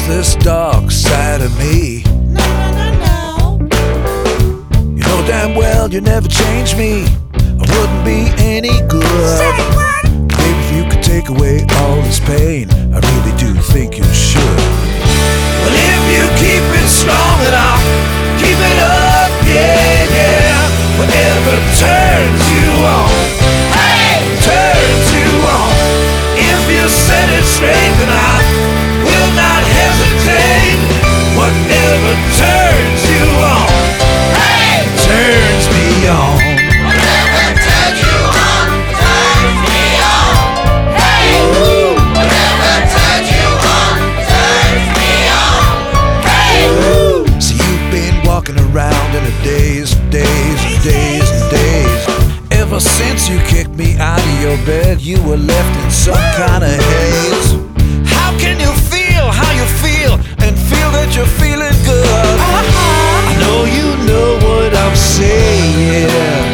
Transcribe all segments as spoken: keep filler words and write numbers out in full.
this dark side of me. No, no, no, no. You know damn well you never change me. I wouldn't be any good. Say what? Baby, if you could take away all this pain, I really do think you should. Well, if you keep it strong enough, keep it up, yeah, yeah. Whatever turns you on, hey, turns you on. If you set it straight, then I will not hesitate. Whatever turns you on, hey, turns me on. Whatever turns you on, turns me on. Hey, whatever turns you on, turns me on. Hey, So you've been walking around in a daze, days and days and days. Ever since you kicked me out of your bed, you were left in some kind of haze. How can you feel how you feel and feel that you're feeling good? I know you know what I'm saying.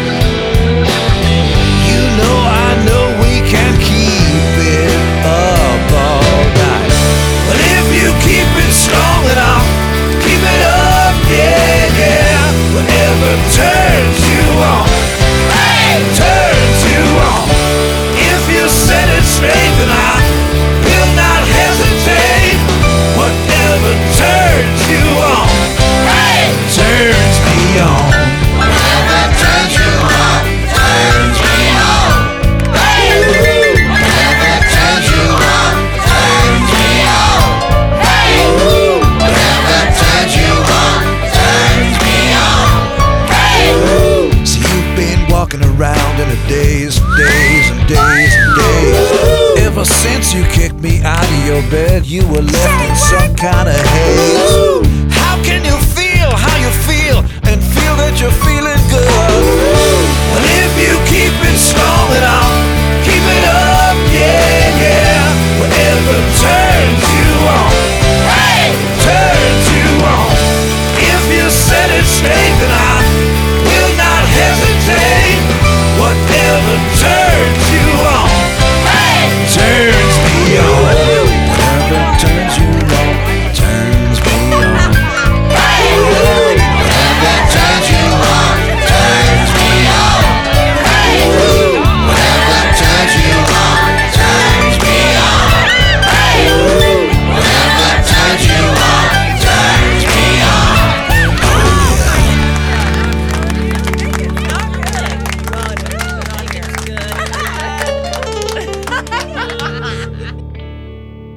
You know I know we can keep it up all night. But if you keep it strong enough, keep it up, yeah, yeah. Whatever turns you on, hey, turns you on. If you set it straight, then I will not hesitate. Whatever turns you on, hey, turns me on. whatever turns you on, turns me on. Hey, whatever turns you on, turns me on. Hey, whatever turns you on, turns me on. Hey, So you've been walking around in a daze, days and days and days. Ever since you kicked me out of your bed, you were left in some kind of haze. How can you feel how you feel and feel that you're feeling good? Well, if you keep it strong enough,